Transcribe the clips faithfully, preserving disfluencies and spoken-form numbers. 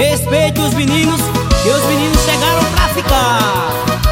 Respeite os meninos, que os meninos chegaram pra ficar.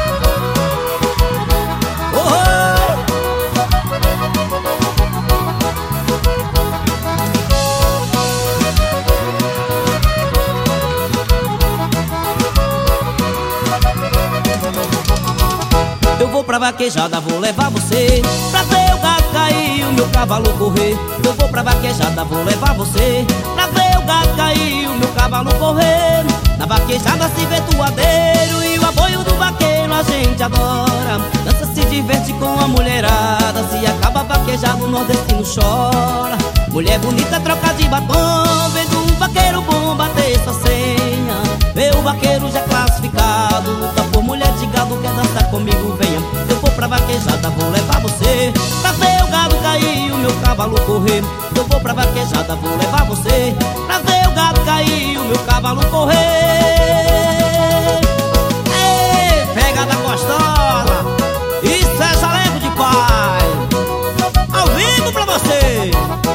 Eu vou pra vaquejada, vou levar você pra ver o gato cair e o meu cavalo correr. Eu vou pra vaquejada, vou levar você pra ver o gato cair e o meu cavalo correr. Na vaquejada se vê tuadeiro e o aboio do vaqueiro a gente adora. Dança, se diverte com a mulherada, se acaba vaquejado o nordestino chora. Mulher bonita troca de batom, vendo um vaqueiro bom bater sua senha. Vê o vaqueiro já classificado, luta por mulher de gado, quer dançar comigo, venha. Eu vou pra vaquejada, vou levar você pra ver o gado cair e o meu cavalo correr. Eu vou pra vaquejada, vou levar você pra ver o gado cair e o meu cavalo correr. Ei, pegada gostosa, isso é jaleco de pai, ao vivo pra você.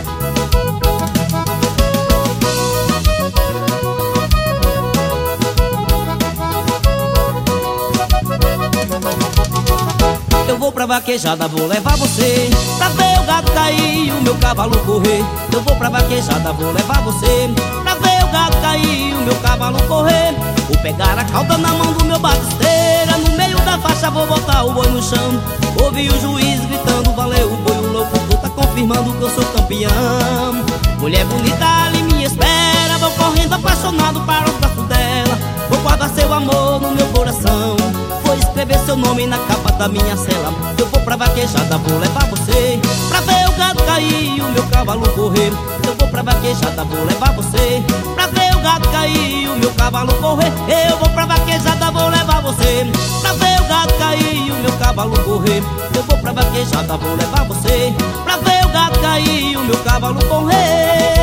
Eu vou pra vaquejada, vou levar você pra ver o gado cair e o meu cavalo correr. Eu vou pra vaquejada, vou levar você pra ver o gado cair e o meu cavalo correr. Vou pegar a cauda na mão do meu batisteira, no meio da faixa vou botar o boi no chão. Ouvi o juiz gritando, valeu o boi, o louco tá confirmando que eu sou campeão. Mulher bonita ali me espera, vou correndo apaixonado para os braços dela. Vou guardar seu amor no meu coração, vou escrever seu nome na capa da minha cela. Eu vou pra vaquejada, vou levar você pra ver o gado cair e o meu cavalo correr. Eu vou pra vaquejada, vou levar você pra ver o gado cair e o meu cavalo correr. Eu vou pra vaquejada, vou levar você pra ver o gado cair e o meu cavalo correr. Eu vou pra vaquejada, vou levar você pra ver o gado cair e o meu cavalo correr.